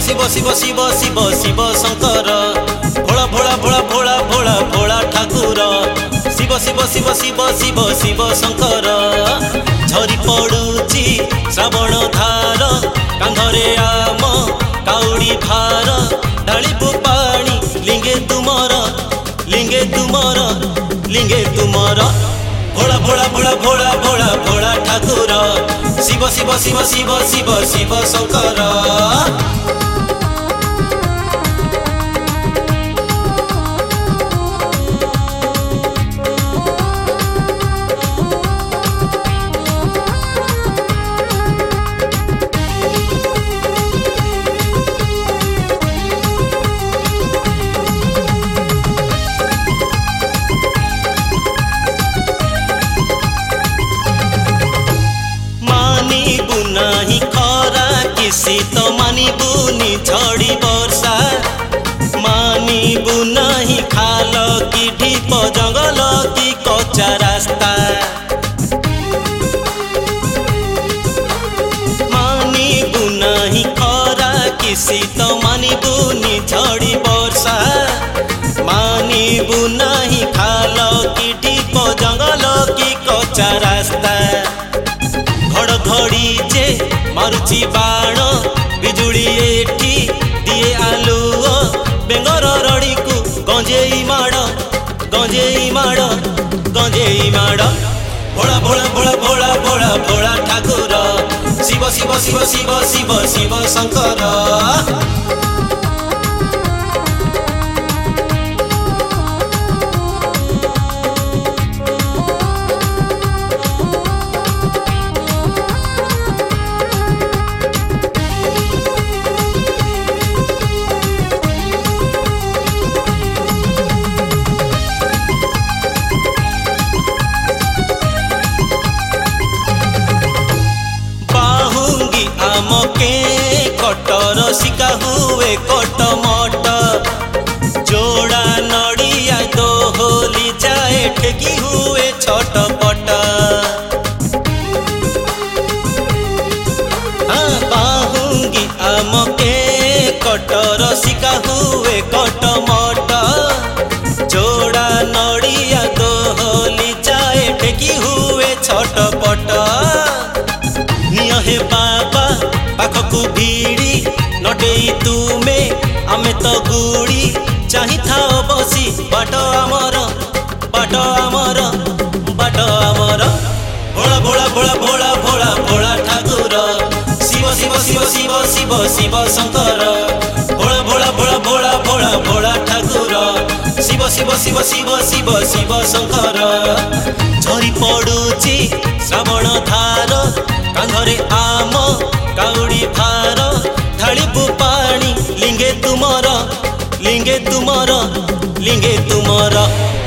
शिव शिव शिव शिव शिव शंकर भोला भोला भोला भोला भोला भोला ठाकुर शिव शिव शिव शिव शिव शिव शंकर झरी पड़ुची श्रावण धार कांधरे आम काउड़ी भार ढालिबु पानी लिंगे तुमर लिंगे तुमर लिंगे तुमर भोला भोला भोला भोला भोला भोला ठाकुर शिव शिव शिव शिव शिव शिव शंकर नहीं खरा किसी तो मानिबुनी झड़ी वर्षा मानिबु नहीं खाल कि ढीप जंगल कि कच्चा रास्ता मानिबु नहीं खरा किसी तो मानिबुनी झड़ी वर्षा मानिबु नहीं खाल कि ढीप जंगल कि कच्चा रास्ता घड़ी जे मारुची बाण बिजुड़ी एठी दिए आलुओ बेंगर रड़ी को गंजेई माड़ गंजेई माड़ गंजेई माड़ भोला भोला भोला भोला भोला भोला ठाकुर शिव शिव शिव शिव शिव शिव शंकर के कटर शिका हुए कटमट जोड़ा नड़िया दोहली जाए ठेकी हुए छटपट बाहुंगी आम के कटर शिका हुए कटमट जोड़ा नड़िया दोहली जाए ठेकी हुए छटपट निय हे बाबा पाखकु भीड़ी नटेई तुमे आमे तो गुड़ी चाही थाओ बसी बाट आमर बाट आमर बाट आमर भोला भोला भोला भोला भोला भोला ठाकुर शिव शिव शिव शिव शिव शिव शंकर भोला भोला भोला भोला भोला भोला ठाकुर शिव शिव शिव शिव शिव शिव शंकर झरी पड़ुची श्रावण धार कांधरे आम काउड़ी भार ढालिबु पानी लिंगे तुमर लिंगे तुमर लिंगे तुमर।